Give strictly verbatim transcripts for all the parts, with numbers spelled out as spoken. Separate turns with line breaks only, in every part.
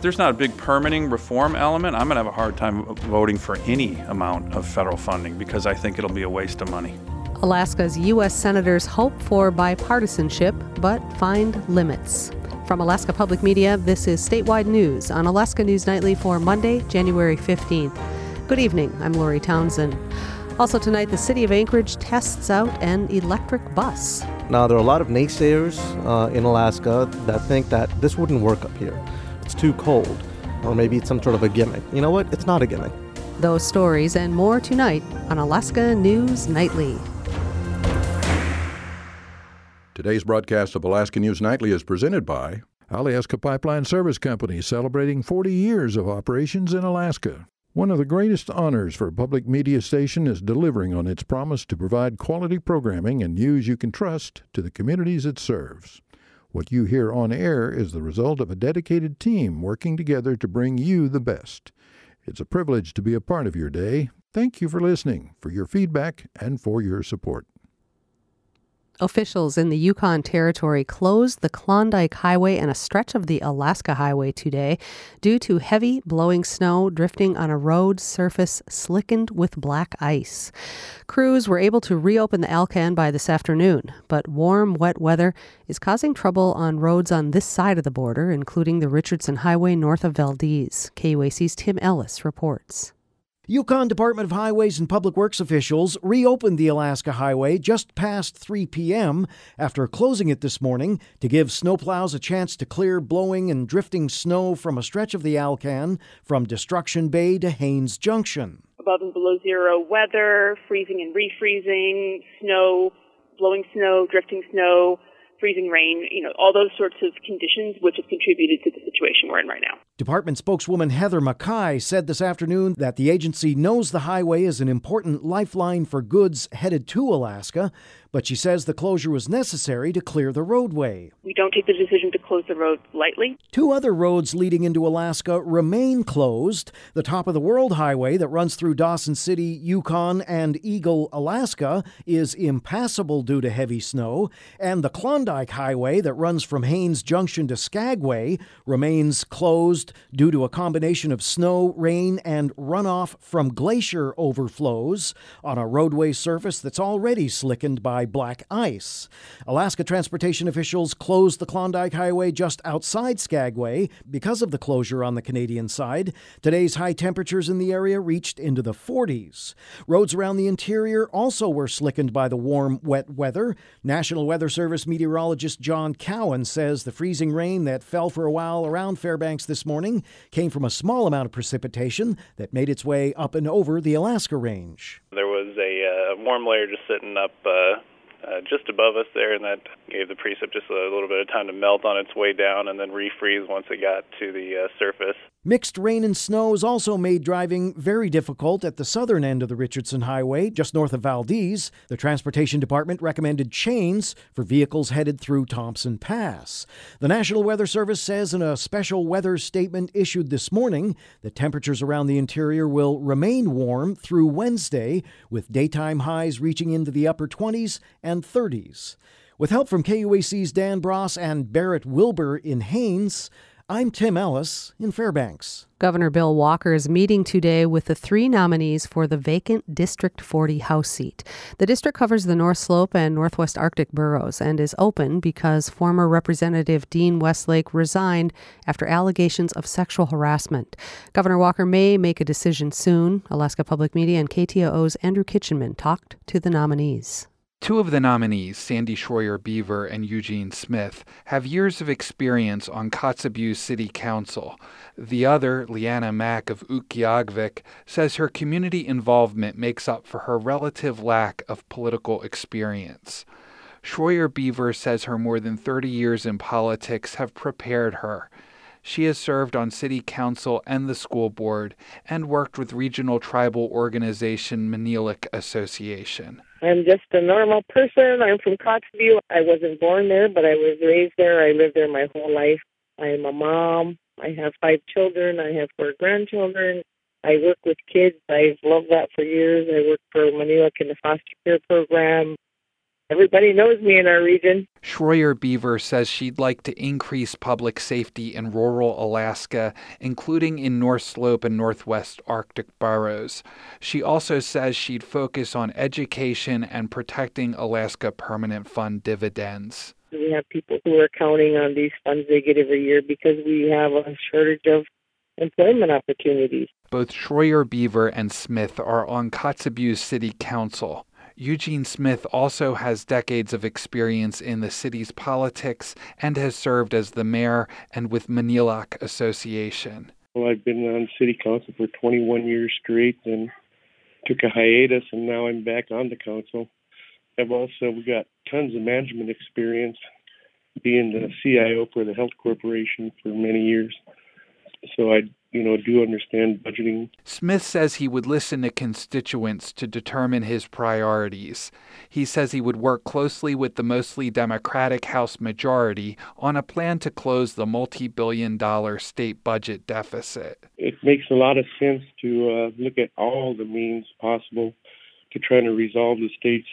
there's not a big permitting reform element, I'm going to have a hard time voting for any amount of federal funding because I think it'll be a waste of money.
Alaska's U S senators hope for bipartisanship, but find limits. From Alaska Public Media, this is Statewide News on Alaska News Nightly for Monday, January fifteenth. Good evening, I'm Lori Townsend. Also tonight, the city of Anchorage tests out an electric bus.
Now, there are a lot of naysayers uh, in Alaska that think that this wouldn't work up here. It's too cold, or maybe it's some sort of a gimmick. You know what? It's not a gimmick.
Those stories and more tonight on Alaska News Nightly.
Today's broadcast of Alaska News Nightly is presented by Alyeska Pipeline Service Company, celebrating forty years of operations in Alaska. One of the greatest honors for a public media station is delivering on its promise to provide quality programming and news you can trust to the communities it serves. What you hear on air is the result of a dedicated team working together to bring you the best. It's a privilege to be a part of your day. Thank you for listening, for your feedback, and for your support.
Officials in the Yukon Territory closed the Klondike Highway and a stretch of the Alaska Highway today due to heavy blowing snow drifting on a road surface slickened with black ice. Crews were able to reopen the Alcan by this afternoon, but warm, wet weather is causing trouble on roads on this side of the border, including the Richardson Highway north of Valdez. K U A C's Tim Ellis reports.
Yukon Department of Highways and Public Works officials reopened the Alaska Highway just past three p.m. after closing it this morning to give snowplows a chance to clear blowing and drifting snow from a stretch of the Alcan from Destruction Bay to Haines Junction.
Above and below zero weather, freezing and refreezing, snow, blowing snow, drifting snow, freezing rain, you know, all those sorts of conditions which have contributed to the situation we're in right now.
Department spokeswoman Heather Mackay said this afternoon that the agency knows the highway is an important lifeline for goods headed to Alaska, but she says the closure was necessary to clear the roadway.
We don't take the decision to close the road lightly.
Two other roads leading into Alaska remain closed. The Top of the World Highway that runs through Dawson City, Yukon, and Eagle, Alaska, is impassable due to heavy snow, and the Klondike Highway that runs from Haines Junction to Skagway remains closed due to a combination of snow, rain, and runoff from glacier overflows on a roadway surface that's already slickened by black ice. Alaska transportation officials closed the Klondike Highway just outside Skagway because of the closure on the Canadian side. Today's high temperatures in the area reached into the forties. Roads around the interior also were slickened by the warm, wet weather. National Weather Service meteorologist John Cowan says the freezing rain that fell for a while around Fairbanks this morning came from a small amount of precipitation that made its way up and over the Alaska Range.
There was a uh, warm layer just sitting up uh, uh, just above us there, and that gave the precip just a little bit of time to melt on its way down and then refreeze once it got to the uh, surface.
Mixed rain and snow has also made driving very difficult at the southern end of the Richardson Highway, just north of Valdez. The Transportation Department recommended chains for vehicles headed through Thompson Pass. The National Weather Service says in a special weather statement issued this morning that temperatures around the interior will remain warm through Wednesday, with daytime highs reaching into the upper twenties and thirties. With help from K U A C's Dan Bross and Barrett Wilbur in Haines, I'm Tim Ellis in Fairbanks.
Governor Bill Walker is meeting today with the three nominees for the vacant District forty House seat. The district covers the North Slope and Northwest Arctic boroughs and is open because former Representative Dean Westlake resigned after allegations of sexual harassment. Governor Walker may make a decision soon. Alaska Public Media and K T O O's Andrew Kitchenman talked to the nominees.
Two of the nominees, Sandy Schroyer-Beaver and Eugene Smith, have years of experience on Kotzebue City Council. The other, Leanna Mack of Utqiagvik, says her community involvement makes up for her relative lack of political experience. Schroyer-Beaver says her more than thirty years in politics have prepared her. She has served on city council and the school board and worked with regional tribal organization Manilik Association.
I'm just a normal person. I'm from Kotzebue. I wasn't born there, but I was raised there. I lived there my whole life. I am a mom. I have five children. I have four grandchildren. I work with kids. I've loved that for years. I worked for Manilik in the foster care program. Everybody knows me in our region.
Schroyer-Beaver says she'd like to increase public safety in rural Alaska, including in North Slope and Northwest Arctic boroughs. She also says she'd focus on education and protecting Alaska Permanent Fund dividends.
We have people who are counting on these funds they get every year because we have a shortage of employment opportunities.
Both Schroyer-Beaver and Smith are on Kotzebue City Council. Eugene Smith also has decades of experience in the city's politics and has served as the mayor and with Manilac Association.
Well, I've been on city council for twenty-one years straight and took a hiatus, and now I'm back on the council. I've also got tons of management experience, being the C I O for the Health Corporation for many years. So I, you know, do understand budgeting.
Smith says he would listen to constituents to determine his priorities. He says he would work closely with the mostly Democratic House majority on a plan to close the multi-billion dollar state budget deficit.
It makes a lot of sense to uh, look at all the means possible to try to resolve the state's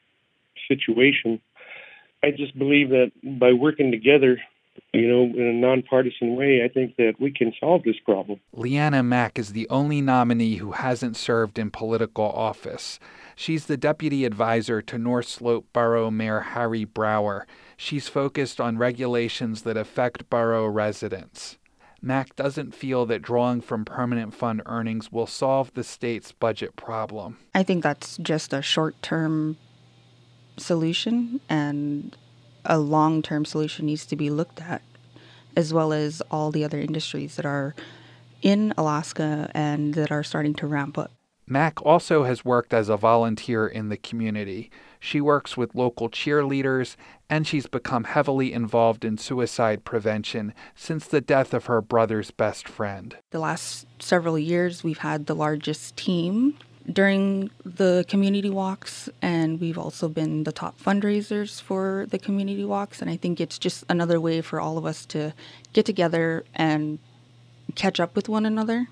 situation. I just believe that by working together, you know, in a nonpartisan way, I think that we can solve this problem.
Leanna Mack is the only nominee who hasn't served in political office. She's the deputy advisor to North Slope Borough Mayor Harry Brower. She's focused on regulations that affect borough residents. Mack doesn't feel that drawing from permanent fund earnings will solve the state's budget problem.
I think that's just a short-term solution, and a long-term solution needs to be looked at, as well as all the other industries that are in Alaska and that are starting to ramp up.
Mack also has worked as a volunteer in the community. She works with local cheerleaders, and she's become heavily involved in suicide prevention since the death of her brother's best friend.
The last several years, we've had the largest team during the community walks, and we've also been the top fundraisers for the community walks. And I think it's just another way for all of us to get together and catch up with one another,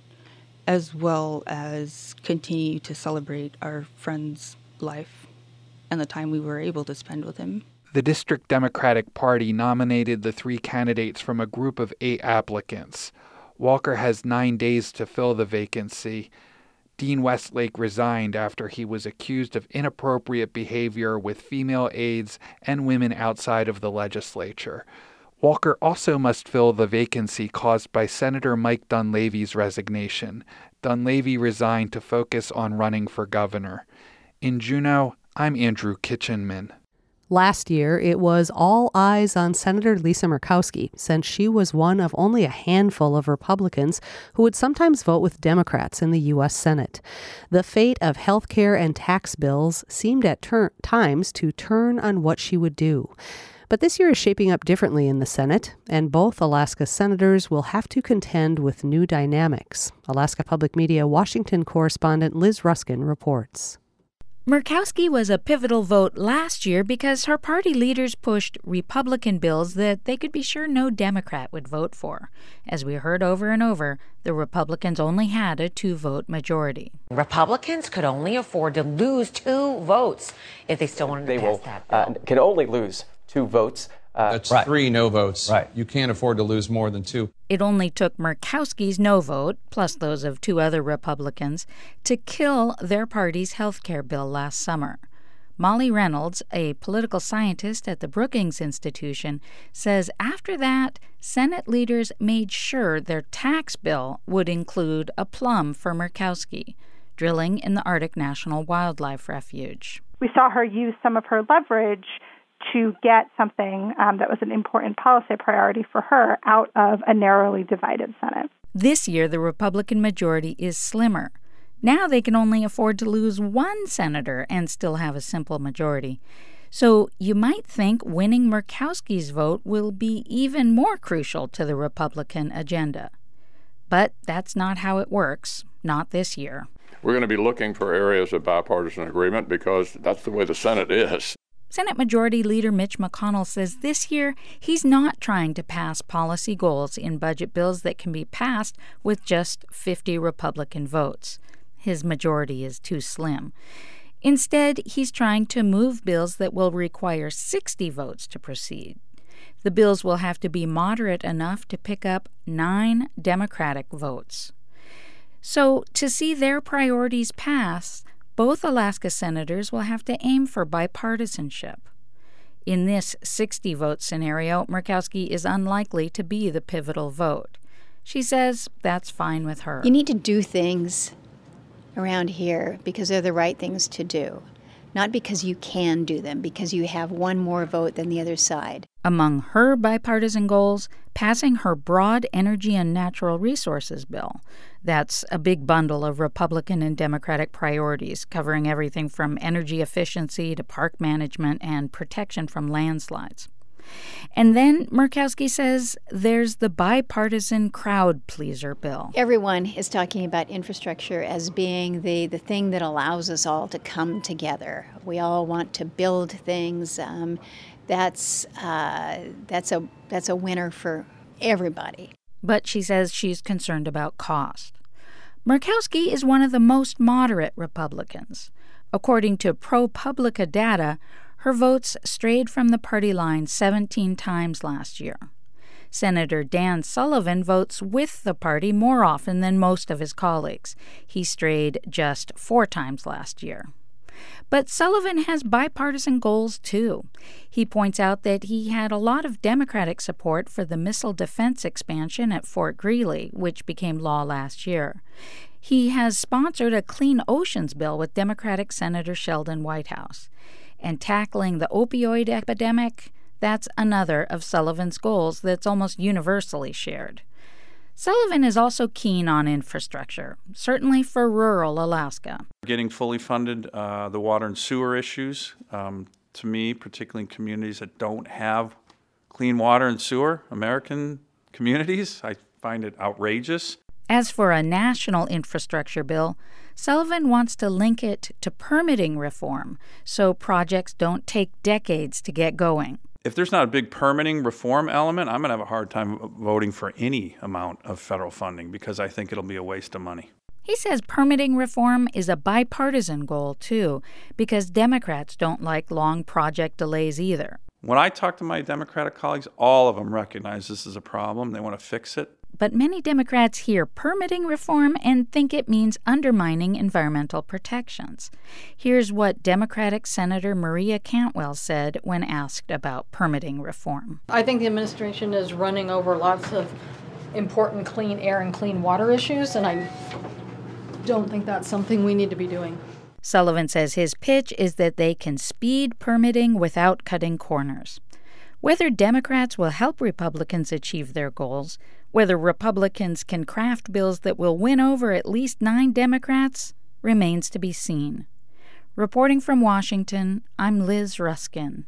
as well as continue to celebrate our friend's life and the time we were able to spend with him.
The District Democratic Party nominated the three candidates from a group of eight applicants. Walker has nine days to fill the vacancy. Dean Westlake resigned after he was accused of inappropriate behavior with female aides and women outside of the legislature. Walker also must fill the vacancy caused by Senator Mike Dunleavy's resignation. Dunleavy resigned to focus on running for governor. In Juneau, I'm Andrew Kitchenman.
Last year, it was all eyes on Senator Lisa Murkowski, since she was one of only a handful of Republicans who would sometimes vote with Democrats in the U S Senate. The fate of health care and tax bills seemed at ter- times to turn on what she would do. But this year is shaping up differently in the Senate, and both Alaska senators will have to contend with new dynamics. Alaska Public Media Washington correspondent Liz Ruskin reports.
Murkowski was a pivotal vote last year because her party leaders pushed Republican bills that they could be sure no Democrat would vote for. As we heard over and over, the Republicans only had a two-vote majority.
Republicans could only afford to lose two votes if they still wanted to
they
pass
will,
that bill.
Uh, can only lose two votes.
Uh, That's
right.
three no votes.
Right.
You can't afford to lose more than two.
It only took Murkowski's no vote, plus those of two other Republicans, to kill their party's health care bill last summer. Molly Reynolds, a political scientist at the Brookings Institution, says after that, Senate leaders made sure their tax bill would include a plum for Murkowski, drilling in the Arctic National Wildlife Refuge.
We saw her use some of her leverage to get something um, that was an important policy priority for her out of a narrowly divided Senate.
This year, the Republican majority is slimmer. Now they can only afford to lose one senator and still have a simple majority. So you might think winning Murkowski's vote will be even more crucial to the Republican agenda. But that's not how it works, not this year.
We're going to be looking for areas of bipartisan agreement because that's the way the Senate is.
Senate Majority Leader Mitch McConnell says this year he's not trying to pass policy goals in budget bills that can be passed with just fifty Republican votes. His majority is too slim. Instead, he's trying to move bills that will require sixty votes to proceed. The bills will have to be moderate enough to pick up nine Democratic votes. So, to see their priorities pass, both Alaska senators will have to aim for bipartisanship. In this sixty-vote scenario, Murkowski is unlikely to be the pivotal vote. She says that's fine with her.
You need to do things around here because they're the right things to do, not because you can do them, because you have one more vote than the other side.
Among her bipartisan goals, passing her broad energy and natural resources bill. That's a big bundle of Republican and Democratic priorities, covering everything from energy efficiency to park management and protection from landslides. And then Murkowski says there's the bipartisan crowd pleaser bill.
Everyone is talking about infrastructure as being the, the thing that allows us all to come together. We all want to build things. Um, that's uh, that's a that's a winner for everybody.
But she says she's concerned about cost. Murkowski is one of the most moderate Republicans. According to ProPublica data, her votes strayed from the party line seventeen times last year. Senator Dan Sullivan votes with the party more often than most of his colleagues. He strayed just four times last year. But Sullivan has bipartisan goals, too. He points out that he had a lot of Democratic support for the missile defense expansion at Fort Greely, which became law last year. He has sponsored a Clean Oceans bill with Democratic Senator Sheldon Whitehouse. And tackling the opioid epidemic, that's another of Sullivan's goals that's almost universally shared. Sullivan is also keen on infrastructure, certainly for rural Alaska.
Getting fully funded uh, the water and sewer issues, um, to me, particularly in communities that don't have clean water and sewer, American communities, I find it outrageous.
As for a national infrastructure bill, Sullivan wants to link it to permitting reform so projects don't take decades to get going.
If there's not a big permitting reform element, I'm going to have a hard time voting for any amount of federal funding because I think it'll be a waste of money.
He says permitting reform is a bipartisan goal, too, because Democrats don't like long project delays either.
When I talk to my Democratic colleagues, all of them recognize this is a problem. They want to fix it.
But many Democrats hear permitting reform and think it means undermining environmental protections. Here's what Democratic Senator Maria Cantwell said when asked about permitting reform.
I think the administration is running over lots of important clean air and clean water issues, and I don't think that's something we need to be doing.
Sullivan says his pitch is that they can speed permitting without cutting corners. Whether Democrats will help Republicans achieve their goals, whether Republicans can craft bills that will win over at least nine Democrats, remains to be seen. Reporting from Washington, I'm Liz Ruskin.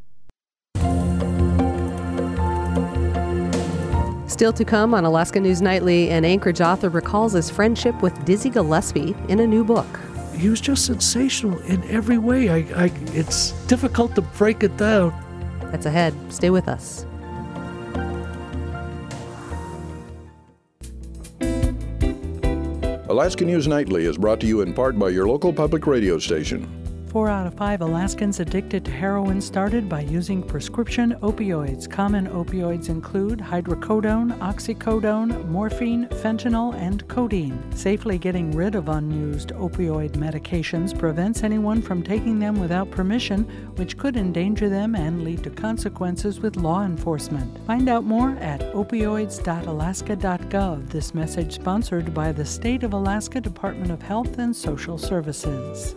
Still to come on Alaska News Nightly, an Anchorage author recalls his friendship with Dizzy Gillespie in a new book.
He was just sensational in every way. I, I, it's difficult to break it down.
That's ahead. Stay with us.
Alaska News Nightly is brought to you in part by your local public radio station.
Four out of five Alaskans addicted to heroin started by using prescription opioids. Common opioids include hydrocodone, oxycodone, morphine, fentanyl, and codeine. Safely getting rid of unused opioid medications prevents anyone from taking them without permission, which could endanger them and lead to consequences with law enforcement. Find out more at opioids dot alaska dot gov. This message sponsored by the State of Alaska Department of Health and Social Services.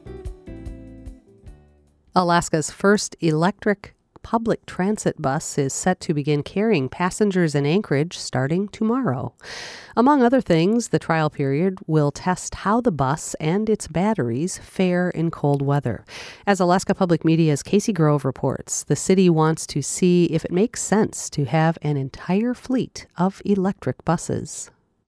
Alaska's first electric public transit bus is set to begin carrying passengers in Anchorage starting tomorrow. Among other things, the trial period will test how the bus and its batteries fare in cold weather. As Alaska Public Media's Casey Grove reports, the city wants to see if it makes sense to have an entire fleet of electric buses.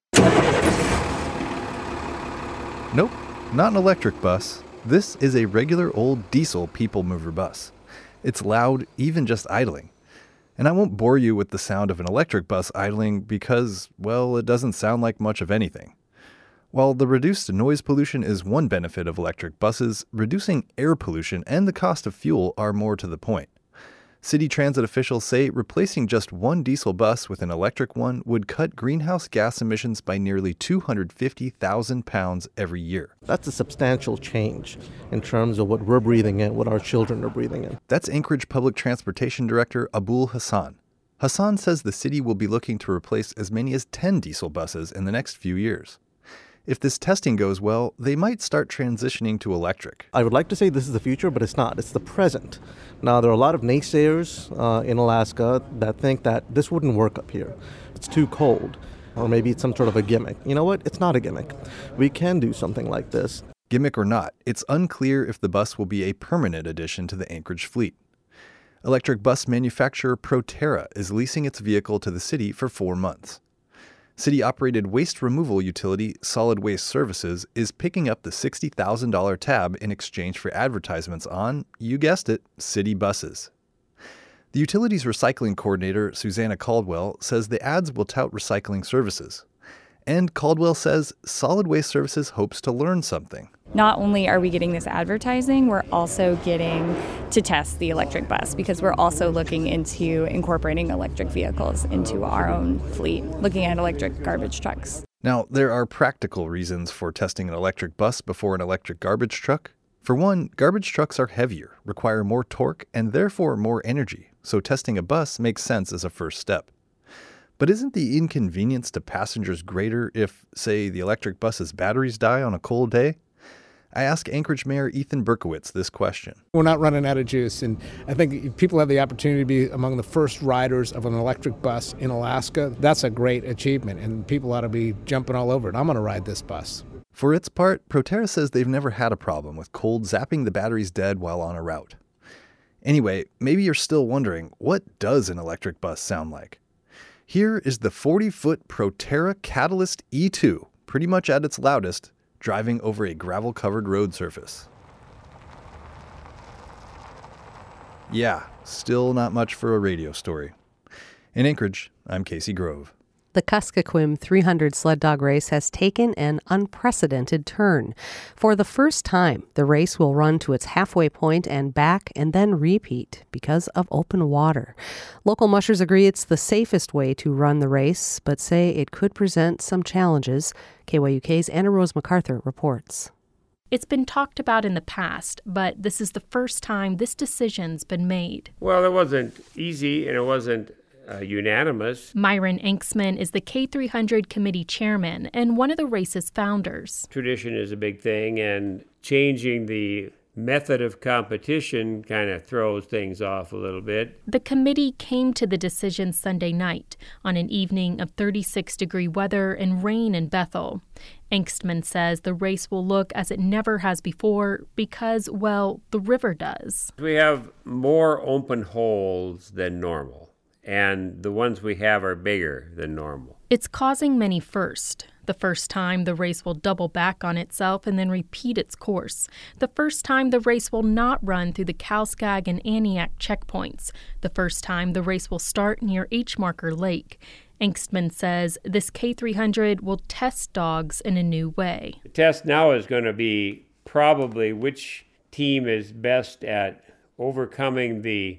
Nope, not an electric bus. This is a regular old diesel people mover bus. It's loud, even just idling. And I won't bore you with the sound of an electric bus idling because, well, it doesn't sound like much of anything. While the reduced noise pollution is one benefit of electric buses, reducing air pollution and the cost of fuel are more to the point. City transit officials say replacing just one diesel bus with an electric one would cut greenhouse gas emissions by nearly two hundred fifty thousand pounds every year.
That's a substantial change in terms of what we're breathing in, what our children are breathing in.
That's Anchorage Public Transportation Director Abul Hassan. Hassan says the city will be looking to replace as many as ten diesel buses in the next few years. If this testing goes well, they might start transitioning to electric.
I would like to say this is the future, but it's not. It's the present. Now, there are a lot of naysayers uh, in Alaska that think that this wouldn't work up here. It's too cold, or maybe it's some sort of a gimmick. You know what? It's not a gimmick. We can do something like this.
Gimmick or not, it's unclear if the bus will be a permanent addition to the Anchorage fleet. Electric bus manufacturer Proterra is leasing its vehicle to the city for four months. City-operated waste removal utility Solid Waste Services is picking up the sixty thousand dollars tab in exchange for advertisements on, you guessed it, city buses. The utility's recycling coordinator, Susanna Caldwell, says the ads will tout recycling services. And Caldwell says Solid Waste Services hopes to learn something.
Not only are we getting this advertising, we're also getting to test the electric bus because we're also looking into incorporating electric vehicles into our own fleet, looking at electric garbage trucks.
Now, there are practical reasons for testing an electric bus before an electric garbage truck. For one, garbage trucks are heavier, require more torque, and therefore more energy, so testing a bus makes sense as a first step. But isn't the inconvenience to passengers greater if, say, the electric bus's batteries die on a cold day? I ask Anchorage Mayor Ethan Berkowitz this question.
We're not running out of juice, and I think if people have the opportunity to be among the first riders of an electric bus in Alaska, that's a great achievement, and people ought to be jumping all over it. I'm going to ride this bus.
For its part, Proterra says they've never had a problem with cold zapping the batteries dead while on a route. Anyway, maybe you're still wondering, what does an electric bus sound like? Here is the forty-foot Proterra Catalyst E two, pretty much at its loudest, driving over a gravel-covered road surface. Yeah, still not much for a radio story. In Anchorage, I'm Casey Grove.
The Kuskokwim three hundred sled dog race has taken an unprecedented turn. For the first time, the race will run to its halfway point and back and then repeat because of open water. Local mushers agree it's the safest way to run the race, but say it could present some challenges. K Y U K's Anna Rose MacArthur reports.
It's been talked about in the past, but this is the first time this decision's been made.
Well, it wasn't easy and it wasn't Uh, unanimous.
Myron Enksman is the K three hundred committee chairman and one of the race's founders.
Tradition is a big thing, and changing the method of competition kind of throws things off a little bit.
The committee came to the decision Sunday night on an evening of thirty-six degree weather and rain in Bethel. Engstman says the race will look as it never has before because, well, the river does.
We have more open holes than normal, and the ones we have are bigger than normal.
It's causing many firsts. The first time the race will double back on itself and then repeat its course. The first time the race will not run through the Kalskag and Aniak checkpoints. The first time the race will start near H. Marker Lake. Engstman says this K three hundred will test dogs in a new way.
The test now is going to be probably which team is best at overcoming the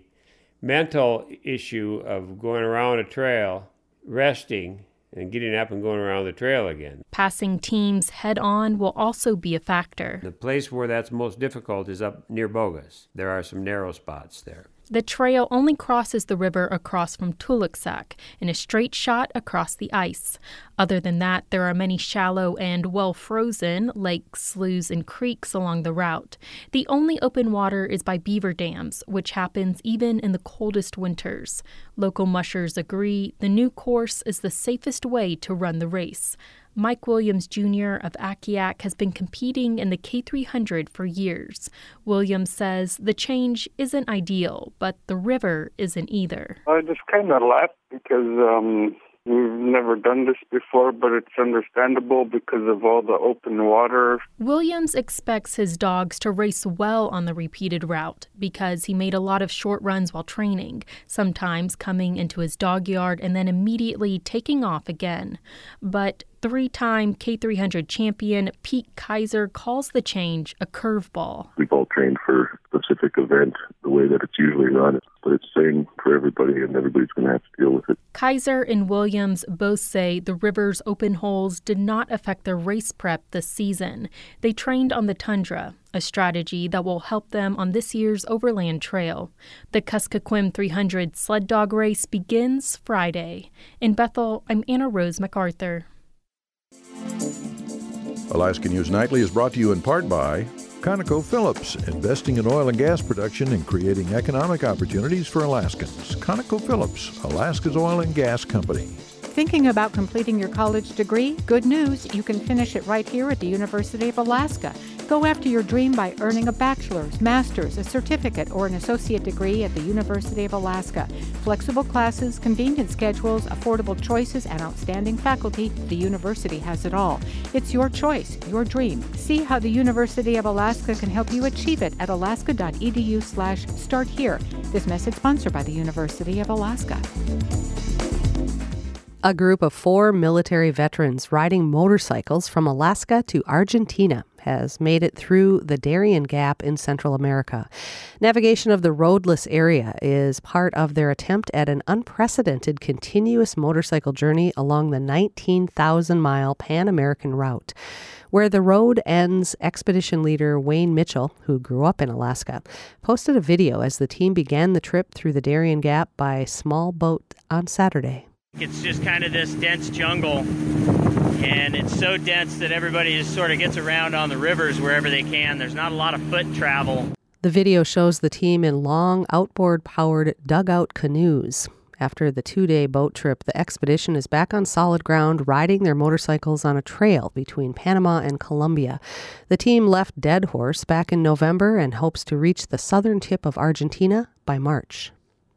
mental issue of going around a trail, resting, and getting up and going around the trail again.
Passing teams head on will also be a factor.
The place where that's most difficult is up near Bogus. There are some narrow spots there.
The trail only crosses the river across from Tuluksak in a straight shot across the ice. Other than that, there are many shallow and well-frozen lakes, sloughs, and creeks along the route. The only open water is by beaver dams, which happens even in the coldest winters. Local mushers agree the new course is the safest way to run the race. Mike Williams, Junior of Akiak has been competing in the K three hundred for years. Williams says the change isn't ideal, but the river isn't either.
I just kind of laughed because um, we've never done this before, but it's understandable because of all the open water.
Williams expects his dogs to race well on the repeated route because he made a lot of short runs while training, sometimes coming into his dog yard and then immediately taking off again. But Three-time K three hundred champion Pete Kaiser calls the change a curveball.
We've all trained for a specific event the way that it's usually run, but it's the same for everybody, and everybody's going to have to deal with it.
Kaiser and Williams both say the river's open holes did not affect their race prep this season. They trained on the tundra, a strategy that will help them on this year's Overland Trail. The Kuskokwim three hundred sled dog race begins Friday. In Bethel, I'm Anna Rose MacArthur.
Alaska News Nightly is brought to you in part by ConocoPhillips, investing in oil and gas production and creating economic opportunities for Alaskans. ConocoPhillips, Alaska's oil and gas company.
Thinking about completing your college degree? Good news, you can finish it right here at the University of Alaska. Go after your dream by earning a bachelor's, master's, a certificate, or an associate degree at the University of Alaska. Flexible classes, convenient schedules, affordable choices, and outstanding faculty, the university has it all. It's your choice, your dream. See how the University of Alaska can help you achieve it at alaska.edu slash start here. This message sponsored by the University of Alaska.
A group of four military veterans riding motorcycles from Alaska to Argentina has made it through the Darien Gap in Central America. Navigation of the roadless area is part of their attempt at an unprecedented continuous motorcycle journey along the nineteen thousand mile Pan-American route. Where the road ends, expedition leader Wayne Mitchell, who grew up in Alaska, posted a video as the team began the trip through the Darien Gap by small boat on Saturday.
It's just kind of this dense jungle, and it's so dense that everybody just sort of gets around on the rivers wherever they can. There's not a lot of foot travel.
The video shows the team in long, outboard-powered dugout canoes. After the two-day boat trip, the expedition is back on solid ground, riding their motorcycles on a trail between Panama and Colombia. The team left Dead Horse back in November and hopes to reach the southern tip of Argentina by March.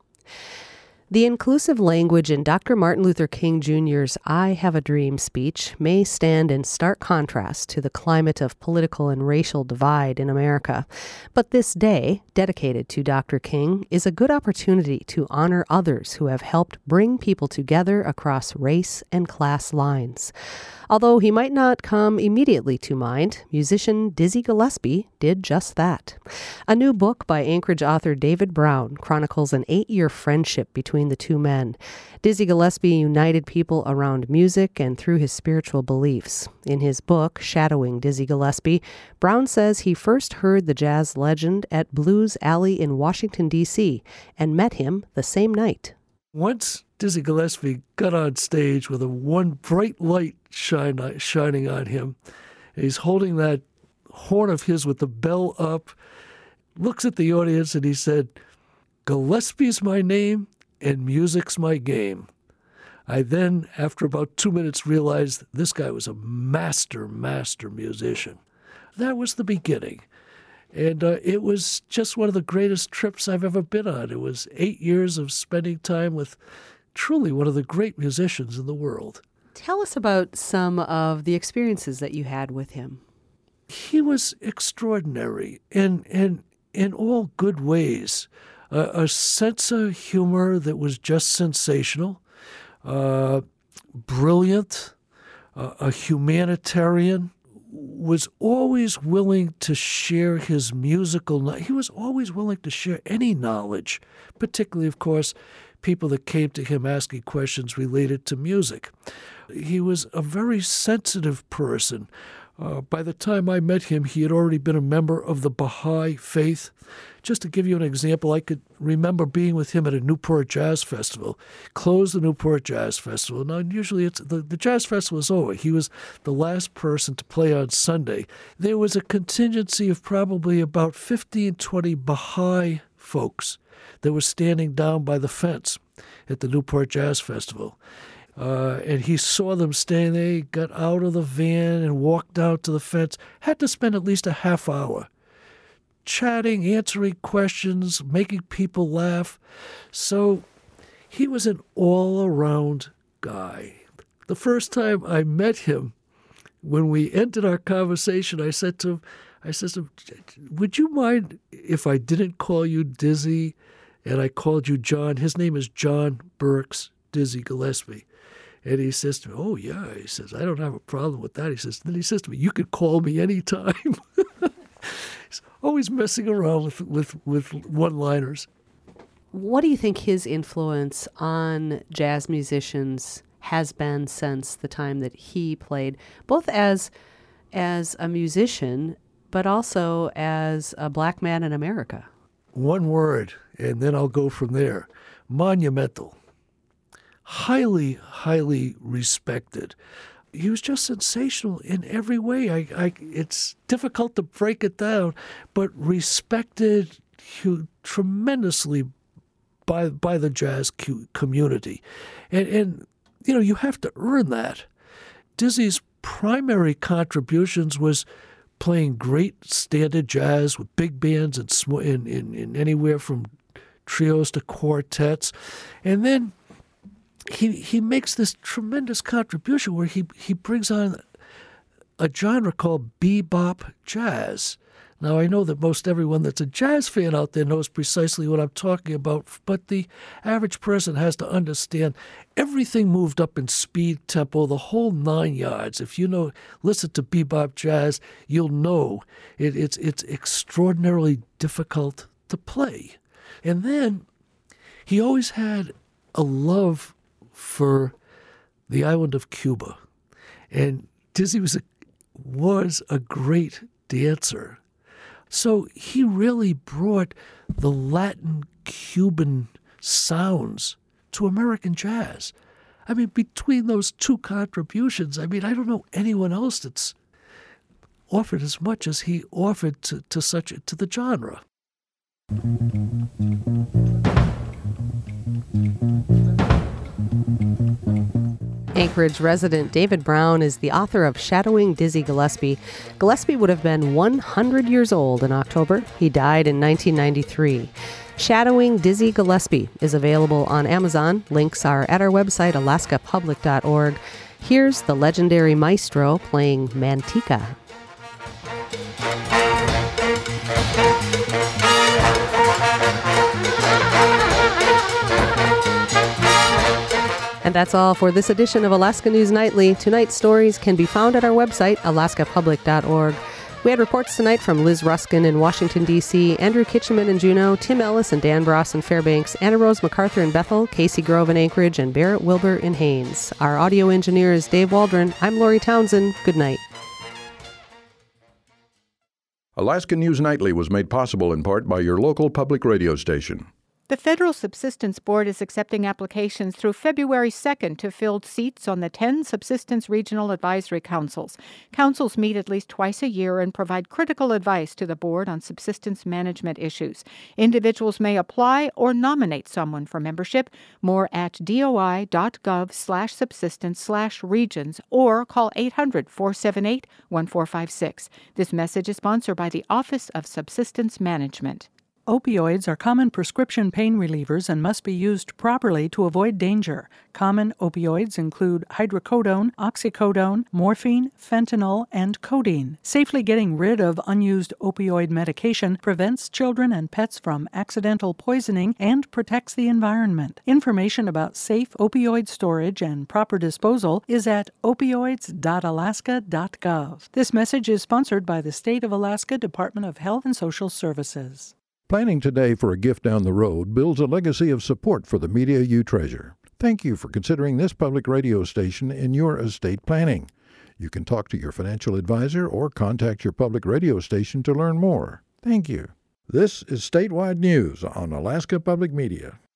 The inclusive language in Doctor Martin Luther King Junior's I Have a Dream speech may stand in stark contrast to the climate of political and racial divide in America. But this day, dedicated to Doctor King, is a good opportunity to honor others who have helped bring people together across race and class lines. Although he might not come immediately to mind, musician Dizzy Gillespie did just that. A new book by Anchorage author David Brown chronicles an eight-year friendship between the two men. Dizzy Gillespie united people around music and through his spiritual beliefs. In his book, Shadowing Dizzy Gillespie, Brown says he first heard the jazz legend at Blues Alley in Washington, D C, and met him the same night.
Once Dizzy Gillespie got on stage with a one bright light shine, shining on him, he's holding that horn of his with the bell up, looks at the audience, and he said, "Gillespie's my name and music's my game." I then, after about two minutes, realized this guy was a master, master musician. That was the beginning. And uh, it was just one of the greatest trips I've ever been on. It was eight years of spending time with truly one of the great musicians in the world.
Tell us about some of the experiences that you had with him.
He was extraordinary and, and in all good ways. Uh, a sense of humor that was just sensational, uh, brilliant, uh, a humanitarian, was always willing to share his musical knowledge. He was always willing to share any knowledge, particularly, of course, people that came to him asking questions related to music. He was a very sensitive person. Uh, by the time I met him, he had already been a member of the Baha'i faith. Just to give you an example, I could remember being with him at a Newport Jazz Festival, closed the Newport Jazz Festival. Now, usually it's the, the Jazz Festival is over. He was the last person to play on Sunday. There was a contingency of probably about fifteen, twenty Baha'i folks that were standing down by the fence at the Newport Jazz Festival. Uh, and he saw them standing there, he got out of the van and walked out to the fence, had to spend at least a half hour chatting, answering questions, making people laugh. So he was an all-around guy. The first time I met him, when we ended our conversation, I said to him, I said to him, "Would you mind if I didn't call you Dizzy and I called you John?" His name is John Burks Dizzy Gillespie. And he says to me, oh, yeah. He says, I don't have a problem with that. He says, then he says to me, you could call me anytime. He's always messing around with, with, with one-liners.
What do you think his influence on jazz musicians has been since the time that he played, both as as a musician, but also as a black man in America?
One word, and then I'll go from there. Monumental. Highly, highly respected. He was just sensational in every way. I, I, it's difficult to break it down, but respected tremendously by by the jazz community. And, and, you know, you have to earn that. Dizzy's primary contributions was playing great standard jazz with big bands and sm- in, in, in anywhere from trios to quartets. And then he he makes this tremendous contribution where he, he brings on a genre called bebop jazz. Now, I know that most everyone that's a jazz fan out there knows precisely what I'm talking about, but the average person has to understand everything moved up in speed, tempo, the whole nine yards. If you know, listen to bebop jazz, you'll know it, it's it's extraordinarily difficult to play. And then he always had a love for the island of Cuba, and Dizzy was a, was a great dancer. So he really brought the Latin Cuban sounds to American jazz. I mean, between those two contributions, I mean, I don't know anyone else that's offered as much as he offered to, to such to the genre.
Anchorage resident David Brown is the author of Shadowing Dizzy Gillespie. Gillespie would have been one hundred years old in October. He died in nineteen ninety-three. Shadowing Dizzy Gillespie is available on Amazon. Links are at our website, alaska public dot org. Here's the legendary maestro playing Mantica. And that's all for this edition of Alaska News Nightly. Tonight's stories can be found at our website, alaska public dot org. We had reports tonight from Liz Ruskin in Washington, D C, Andrew Kitcheman in Juneau, Tim Ellis and Dan Bross in Fairbanks, Anna Rose MacArthur in Bethel, Casey Grove in Anchorage, and Barrett Wilbur in Haines. Our audio engineer is Dave Waldron. I'm Lori Townsend. Good night.
Alaska News Nightly was made possible in part by your local public radio station.
The Federal Subsistence Board is accepting applications through February second to fill seats on the ten Subsistence Regional Advisory Councils. Councils meet at least twice a year and provide critical advice to the board on subsistence management issues. Individuals may apply or nominate someone for membership. More at doi.gov slash subsistence slash regions or call eight hundred, four seven eight, one four five six. This message is sponsored by the Office of Subsistence Management.
Opioids are common prescription pain relievers and must be used properly to avoid danger. Common opioids include hydrocodone, oxycodone, morphine, fentanyl, and codeine. Safely getting rid of unused opioid medication prevents children and pets from accidental poisoning and protects the environment. Information about safe opioid storage and proper disposal is at opioids dot alaska dot gov. This message is sponsored by the State of Alaska Department of Health and Social Services.
Planning today for a gift down the road builds a legacy of support for the media you treasure. Thank you for considering this public radio station in your estate planning. You can talk to your financial advisor or contact your public radio station to learn more. Thank you. This is Statewide News on Alaska Public Media.